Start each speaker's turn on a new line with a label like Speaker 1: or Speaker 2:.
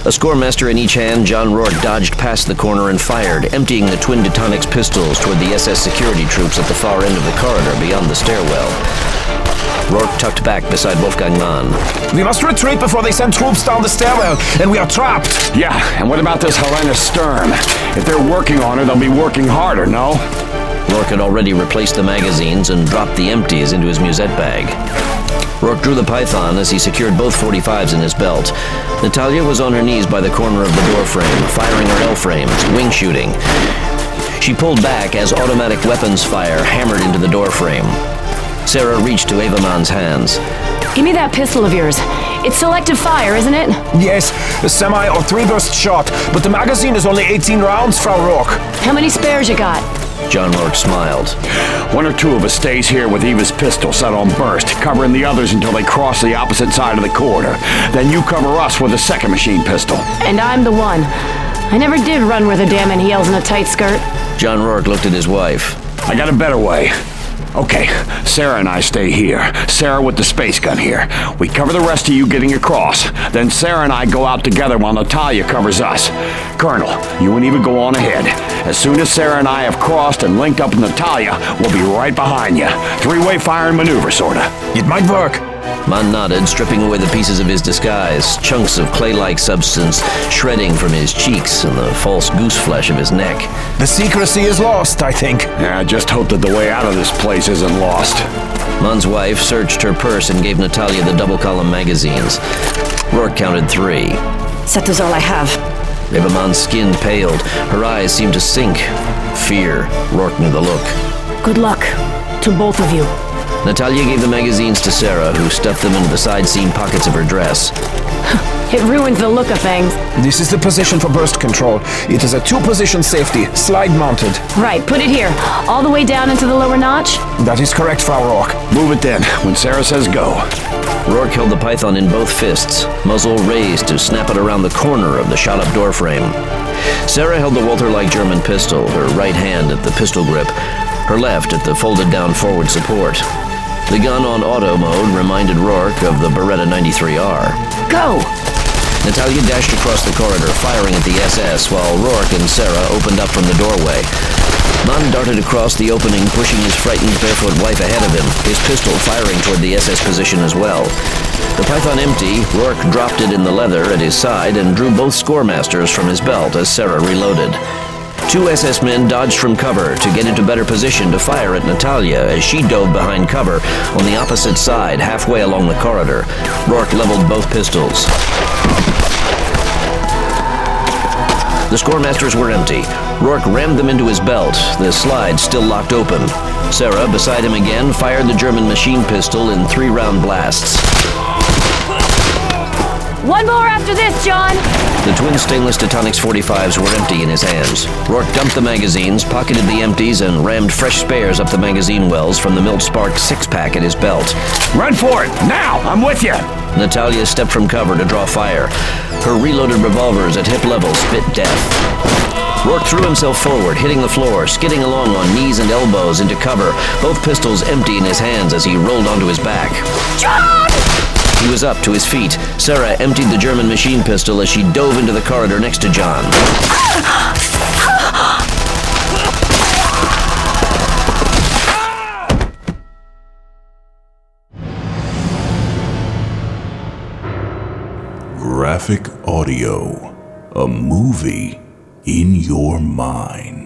Speaker 1: A scoremaster in each hand, John Rourke dodged past the corner and fired, emptying the twin Detonics pistols toward the SS security troops at the far end of the corridor beyond the stairwell. Rourke tucked back beside Wolfgang Mann.
Speaker 2: We must retreat before they send troops down the stairwell, and we are trapped.
Speaker 3: Yeah, and what about this Helena Sturm? If they're working on her, they'll be working harder, no?
Speaker 1: Rourke had already replaced the magazines and dropped the empties into his musette bag. Rourke drew the Python as he secured both 45s in his belt. Natalia was on her knees by the corner of the door frame, firing her L-frames, wing shooting. She pulled back as automatic weapons fire hammered into the door frame. Sarah reached to Eva Mann's hands.
Speaker 4: Give me that pistol of yours. It's selective fire, isn't it?
Speaker 2: Yes, a semi or 3-burst shot, but the magazine is only 18 rounds, Frau Rourke.
Speaker 4: How many spares you got?
Speaker 1: John Rourke smiled.
Speaker 3: One or two of us stays here with Eva's pistol set on burst, covering the others until they cross the opposite side of the corridor. Then you cover us with a second machine pistol.
Speaker 4: And I'm the one. I never did run with a damn in heels and a tight skirt.
Speaker 1: John Rourke looked at his wife.
Speaker 3: I got a better way. Okay, Sarah and I stay here. Sarah with the space gun here. We cover the rest of you getting across. Then Sarah and I go out together while Natalia covers us. Colonel, you and Eva go on ahead. As soon as Sarah and I have crossed and linked up with Natalia, we'll be right behind you. 3-way firing maneuver, sorta.
Speaker 2: It might work.
Speaker 1: Mann nodded, stripping away the pieces of his disguise, chunks of clay-like substance shredding from his cheeks and the false goose flesh of his neck.
Speaker 2: The secrecy is lost, I think.
Speaker 3: Yeah, I just hope that the way out of this place isn't lost.
Speaker 1: Mann's wife searched her purse and gave Natalia the double-column magazines. Rourke counted 3.
Speaker 4: That is all I have.
Speaker 1: Eva Mann's skin paled. Her eyes seemed to sink. Fear. Rourke knew the look.
Speaker 4: Good luck to both of you.
Speaker 1: Natalia gave the magazines to Sarah, who stuffed them into the side-seam pockets of her dress.
Speaker 4: It ruins the look of things.
Speaker 2: This is the position for burst control. It is a 2-position safety, slide-mounted.
Speaker 4: Right, put it here. All the way down into the lower notch?
Speaker 2: That is correct, Frau Rourke.
Speaker 3: Move it then, when Sarah says go.
Speaker 1: Rourke held the Python in both fists, muzzle raised to snap it around the corner of the shot-up doorframe. Sarah held the Walther-like German pistol, her right hand at the pistol grip, her left at the folded-down forward support. The gun on auto mode reminded Rourke of the Beretta 93R.
Speaker 4: Go!
Speaker 1: Natalia dashed across the corridor, firing at the SS, while Rourke and Sarah opened up from the doorway. Mann darted across the opening, pushing his frightened barefoot wife ahead of him, his pistol firing toward the SS position as well. The Python empty, Rourke dropped it in the leather at his side and drew both scoremasters from his belt as Sarah reloaded. 2 SS men dodged from cover to get into better position to fire at Natalia as she dove behind cover on the opposite side, halfway along the corridor. Rourke leveled both pistols. The scoremasters were empty. Rourke rammed them into his belt, the slide still locked open. Sarah, beside him again, fired the German machine pistol in 3-round blasts.
Speaker 4: One more after this, John!
Speaker 1: The twin stainless Detonics 45s were empty in his hands. Rourke dumped the magazines, pocketed the empties, and rammed fresh spares up the magazine wells from the Milch-sparked 6-pack at his belt.
Speaker 3: Run for it! Now! I'm with you!
Speaker 1: Natalia stepped from cover to draw fire. Her reloaded revolvers at hip level spit death. Rourke threw himself forward, hitting the floor, skidding along on knees and elbows into cover, both pistols empty in his hands as he rolled onto his back.
Speaker 4: John!
Speaker 1: He was up to his feet. Sarah emptied the German machine pistol as she dove into the corridor next to John.
Speaker 5: Graphic audio, a movie in your mind.